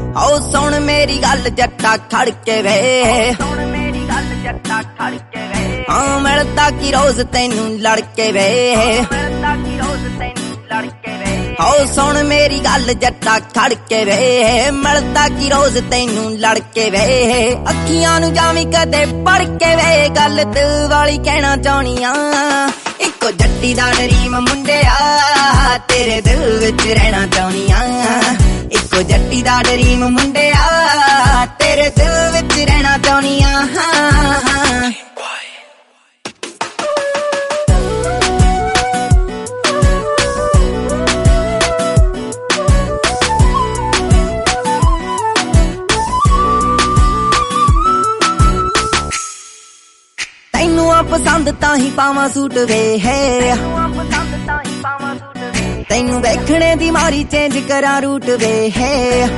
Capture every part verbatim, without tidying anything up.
आओ सुन मेरी गल जट्टा खड़ के वे, हाँ मिलता की रोज तेनू लड़के वे। आओ सुन मेरी गल जट्टा खड़ के वे, मिलता की रोज तेनू लड़के वे। अखियां नू जावी कदे पढ़ के वे, गल दिल वाली कहना चाहनी आ। इको जट्टी दा ड्रीम मुंडिया तेरे दिल विच रहना चाहनी आ। इको जट्टी दा ड्रीम मुंडिया तेरे दिल विच रहना चाहनी आ। तैनू आ पसंद ताही पावा सूट वे है, तैनू वेखणे दी मारी चेंज करा रूट वे है।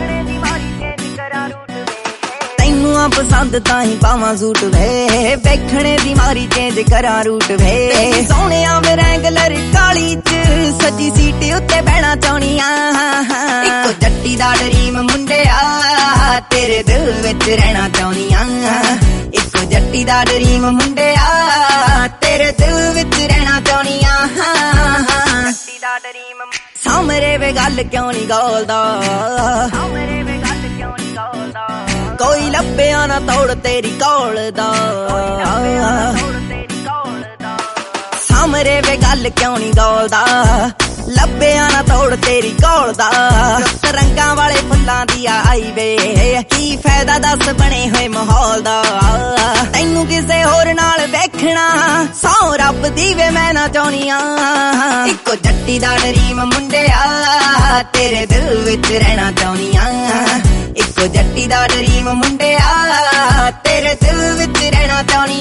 तैनू आ पसंद ताही पावा सूट वे, वेखणे दी मारी चेंज करा रूट वे। सोने आवे रैंगलर काली च सजी सीट उत्ते बहना चाहनी आ। इको जट्टी दा ड्रीम मुंडिया तेरे दिल विच रहना चाहनी आ। इको जट्टी दा ड्रीम मुंडिया तेरे दिल विच रहना चाहनी आ। सामरे वे गल क्यों नहीं गौलदा, कोई लब्बिया ना तोड़ तेरी कौल दा। सामरे वे गल क्यों नहीं गौलदा, लब्बिया ना तोड़ तेरी कौल दा। रंगा वाले फुल्लां दी आई वे, की फायदा दस बने हुए माहौल दा। तैनू किसे होर नाल वेखना सौ रब दी वे मैं ना चाहनी आ। इको जट्टी दा ड्रीम मुंडिया तेरे दिल विच रहना चाहनी आ। इको जट्टी दा ड्रीम मुंडिया तेरे दिल विच रहना चाहनी